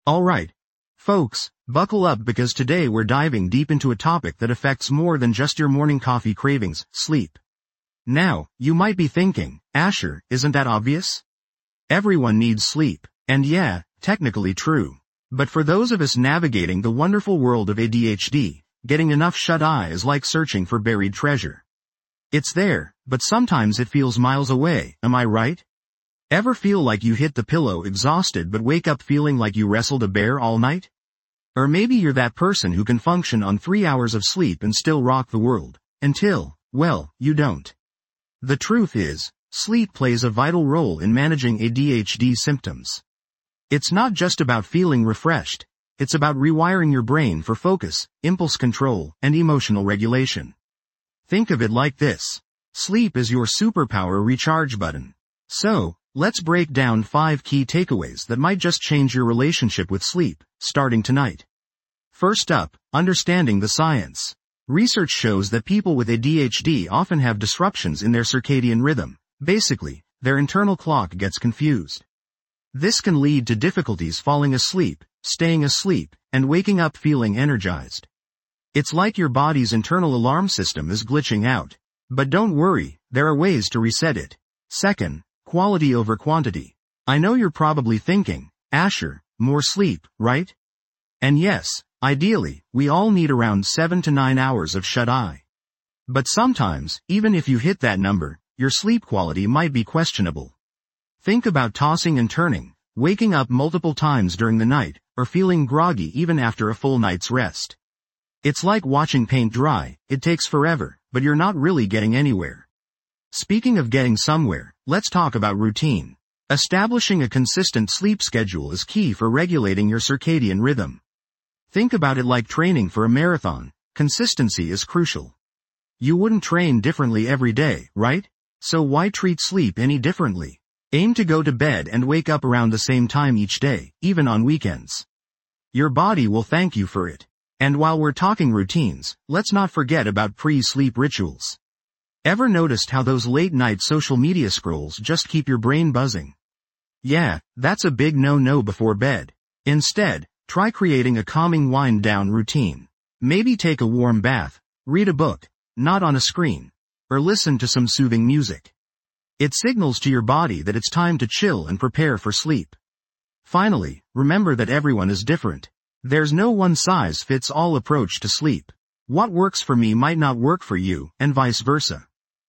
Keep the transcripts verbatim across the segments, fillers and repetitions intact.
Alright, folks, buckle up because today we're diving deep into a topic that affects more than just your morning coffee cravings, sleep. Now, you might be thinking, Asher, isn't that obvious? Everyone needs sleep, and yeah, technically true. But for those of us navigating the wonderful world of A D H D, getting enough shut-eye is like searching for buried treasure. It's there, but sometimes it feels miles away, am I right? Ever feel like you hit the pillow exhausted but wake up feeling like you wrestled a bear all night? Or maybe you're that person who can function on three hours of sleep and still rock the world, until, well, you don't. The truth is, sleep plays a vital role in managing A D H D symptoms. It's not just about feeling refreshed, it's about rewiring your brain for focus, impulse control, and emotional regulation. Think of it like this. Sleep is your superpower recharge button. So, let's break down five key takeaways that might just change your relationship with sleep, starting tonight. First up, understanding the science. Research shows that people with A D H D often have disruptions in their circadian rhythm. Basically, their internal clock gets confused. This can lead to difficulties falling asleep, staying asleep, and waking up feeling energized. It's like your body's internal alarm system is glitching out. But don't worry, there are ways to reset it. Second, quality over quantity. I know you're probably thinking, Asher, more sleep, right? And yes, ideally, we all need around seven to nine hours of shut-eye. But sometimes, even if you hit that number, your sleep quality might be questionable. Think about tossing and turning, waking up multiple times during the night, or feeling groggy even after a full night's rest. It's like watching paint dry, it takes forever, but you're not really getting anywhere. Speaking of getting somewhere, let's talk about routine. Establishing a consistent sleep schedule is key for regulating your circadian rhythm. Think about it like training for a marathon. Consistency is crucial. You wouldn't train differently every day, right? So why treat sleep any differently? Aim to go to bed and wake up around the same time each day, even on weekends. Your body will thank you for it. And while we're talking routines, let's not forget about pre-sleep rituals. Ever noticed how those late-night social media scrolls just keep your brain buzzing? Yeah, that's a big no-no before bed. Instead, try creating a calming wind-down routine. Maybe take a warm bath, read a book, not on a screen, or listen to some soothing music. It signals to your body that it's time to chill and prepare for sleep. Finally, remember that everyone is different. There's no one-size-fits-all approach to sleep. What works for me might not work for you, and vice versa.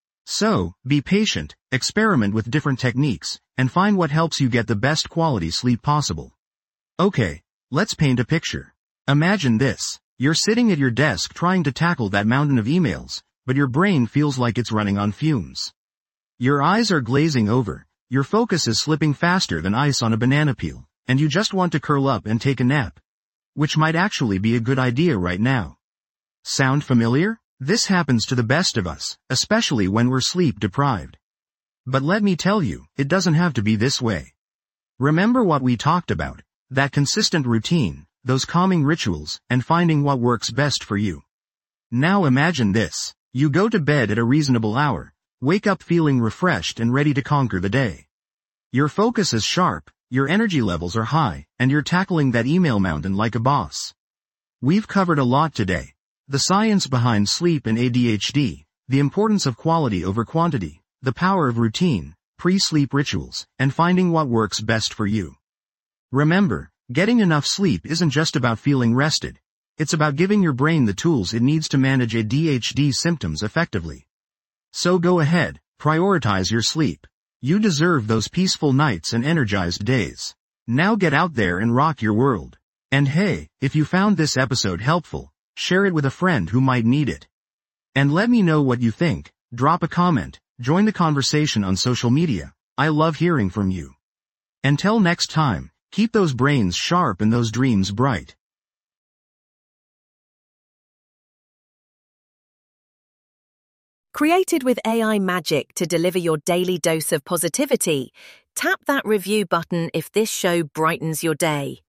So, be patient, experiment with different techniques, and find what helps you get the best quality sleep possible. Okay, let's paint a picture. Imagine this. You're sitting at your desk trying to tackle that mountain of emails, but your brain feels like it's running on fumes. Your eyes are glazing over, your focus is slipping faster than ice on a banana peel, and you just want to curl up and take a nap. Which might actually be a good idea right now. Sound familiar? This happens to the best of us, especially when we're sleep deprived. But let me tell you, it doesn't have to be this way. Remember what we talked about, that consistent routine, those calming rituals, and finding what works best for you. Now imagine this. You go to bed at a reasonable hour, wake up feeling refreshed and ready to conquer the day. Your focus is sharp, your energy levels are high, and you're tackling that email mountain like a boss. We've covered a lot today. The science behind sleep and A D H D, the importance of quality over quantity, the power of routine, pre-sleep rituals, and finding what works best for you. Remember, getting enough sleep isn't just about feeling rested. It's about giving your brain the tools it needs to manage A D H D symptoms effectively. So go ahead, prioritize your sleep. You deserve those peaceful nights and energized days. Now get out there and rock your world. And hey, if you found this episode helpful, share it with a friend who might need it. And let me know what you think. Drop a comment, join the conversation on social media. I love hearing from you. Until next time, keep those brains sharp and those dreams bright. Created with A I magic to deliver your daily dose of positivity, tap that review button if this show brightens your day.